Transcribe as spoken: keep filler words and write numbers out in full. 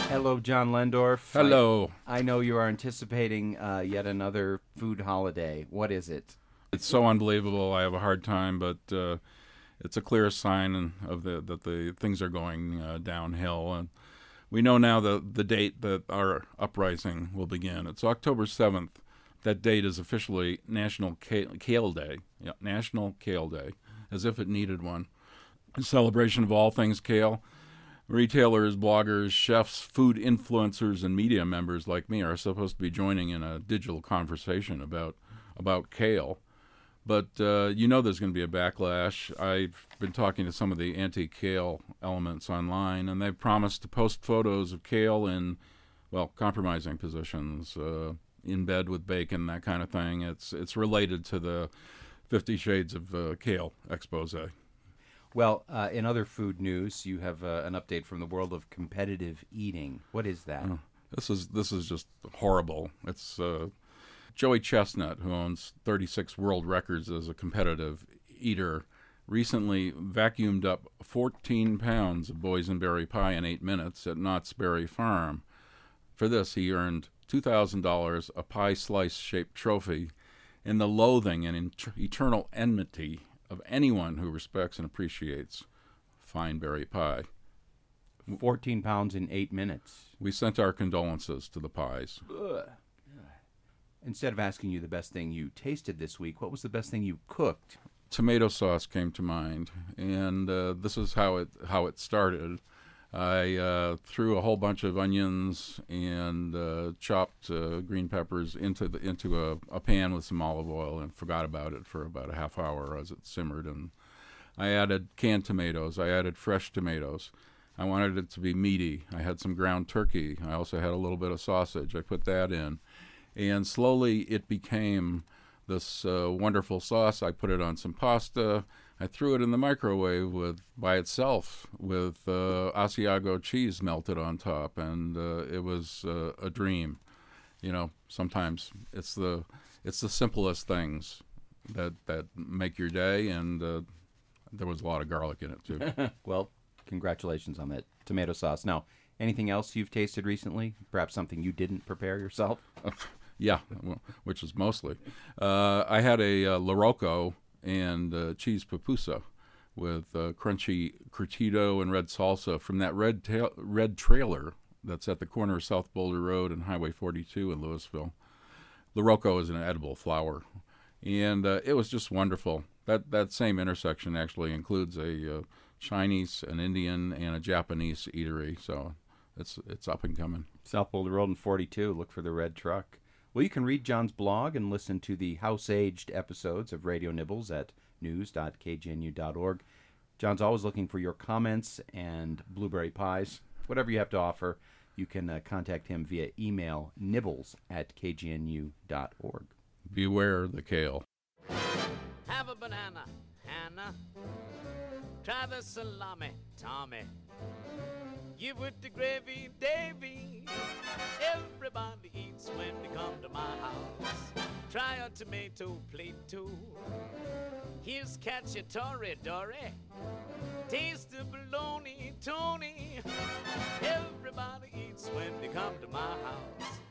Hello, John Lendorf. Hello. I, I know you are anticipating uh, yet another food holiday. What is it? It's so unbelievable. I have a hard time, but uh, it's a clear sign of the that the things are going uh, downhill. And we know now the the date that our uprising will begin. It's October seventh. That date is officially National Kale, Kale Day. Yeah, National Kale Day, as if it needed one. A celebration of all things kale. Retailers, bloggers, chefs, food influencers, and media members like me are supposed to be joining in a digital conversation about about kale. But uh, you know there's going to be a backlash. I've been talking to some of the anti-kale elements online, and they've promised to post photos of kale in, well, compromising positions, uh, in bed with bacon, that kind of thing. It's it's related to the Fifty Shades of uh, Kale expose. Well, uh, in other food news, you have uh, an update from the world of competitive eating. What is that? Uh, this is this is just horrible. It's uh, Joey Chestnut, who owns thirty-six world records as a competitive eater, recently vacuumed up fourteen pounds of boysenberry pie in eight minutes at Knott's Berry Farm. For this, he earned two thousand dollars, a pie slice-shaped trophy, and the loathing and inter- eternal enmity of anyone who respects and appreciates fine berry pie. fourteen pounds in eight minutes. We sent our condolences to the pies. Ugh. Instead of asking you the best thing you tasted this week, what was the best thing you cooked? Tomato sauce came to mind, and uh, this is how it how it started. I uh, threw a whole bunch of onions and uh, chopped uh, green peppers into the into a, a pan with some olive oil and forgot about it for about a half hour as it simmered. And I added canned tomatoes. I added fresh tomatoes. I wanted it to be meaty. I had some ground turkey. I also had a little bit of sausage. I put that in. And slowly it became this uh, wonderful sauce. I put it on some pasta. I threw it in the microwave with by itself with uh, Asiago cheese melted on top, and uh, it was uh, a dream. You know, sometimes it's the it's the simplest things that that make your day, and uh, there was a lot of garlic in it too. Well, congratulations on that tomato sauce. Now, anything else you've tasted recently? Perhaps something you didn't prepare yourself? Yeah, well, which is mostly. Uh, I had a uh, Loroco and uh, cheese pupusa with uh, crunchy curtido and red salsa from that red ta- red trailer that's at the corner of South Boulder Road and Highway forty-two in Louisville. Loroco is an edible flower, and uh, it was just wonderful. That that same intersection actually includes a uh, Chinese, an Indian, and a Japanese eatery, so it's it's up and coming. South Boulder Road and forty-two. Look for the red truck. Well, you can read John's blog and listen to the house-aged episodes of Radio Nibbles at news dot k g n u dot org. John's always looking for your comments and blueberry pies. Whatever you have to offer, you can uh, contact him via email, nibbles at k g n u dot org. Beware the kale. Have a banana, Hannah. Try the salami, Tommy. Give with the gravy, Davy. Everybody eats when they come to my house. Try a tomato plate too. Here's cacciatore, Dory. Taste the bologna, Tony. Everybody eats when they come to my house.